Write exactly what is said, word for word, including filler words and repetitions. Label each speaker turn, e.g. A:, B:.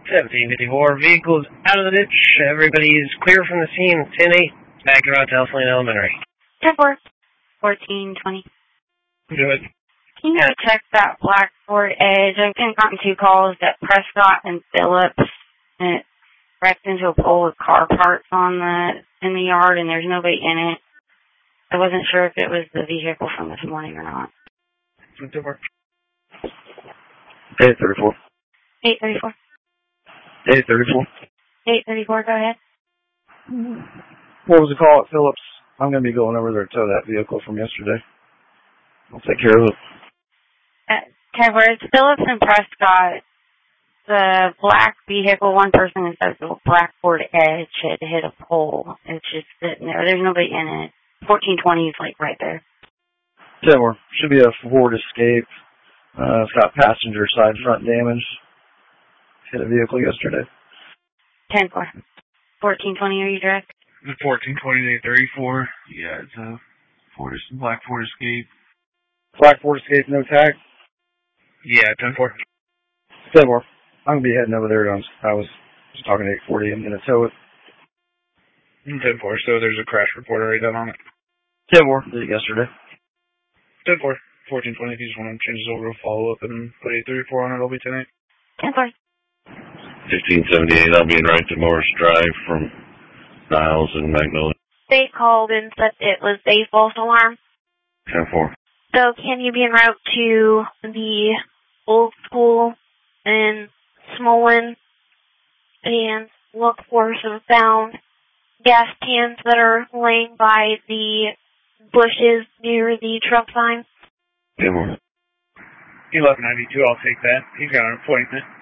A: seventeen fifty-four, vehicles out of the ditch. Everybody's clear from the scene. ten eight, back around to Elflane Elementary.
B: ten four, fourteen twenty.
A: Do it.
B: Can you go check that Blackboard Edge? I've been gotten two calls that Prescott and Phillips, and it wrecked into a pole with car parts on the in the yard, and there's nobody in it. I wasn't sure if it was the vehicle from this morning or not.
C: eight thirty-four.
B: eight thirty-four.
C: eight thirty-four.
B: eight thirty-four, go ahead.
C: What was the call at Phillips? I'm going to be going over there to tow that vehicle from yesterday. I'll take care of it.
B: Uh, ten four, it's Phillips and Prescott. The black vehicle, one person says the Blackboard Edge had hit a pole. It's just sitting there. There's nobody in it. fourteen twenty is like right there.
C: ten four. Should be a Ford Escape. Uh, it's got passenger side front damage. Hit a vehicle yesterday.
B: ten four. fourteen twenty, are you direct?
D: fourteen twenty, eight thirty-four. Yeah, it's a Ford, black Ford Escape.
C: Black Ford Escape, no tag?
D: Yeah, ten four.
C: ten four. I'm going to be heading over there. I was, I was just talking to eight forty. I'm going to tow it.
D: ten four, so there's a crash report already done on it.
C: ten four. Did it yesterday.
D: ten four. fourteen twenty, if you just want to change this over, follow up and put eight thirty-four on it, it'll be ten eight.
B: ten four.
E: fifteen seventy-eight, I'll be in right to Morris Drive from Niles and Magnolia.
F: They called and said it was a false alarm.
E: ten four.
F: So can you be en route to the old school in Smolin and look for some found gas cans that are laying by the bushes near the truck sign?
E: ten four.
D: eleven ninety-two, I'll take that. He's got an appointment.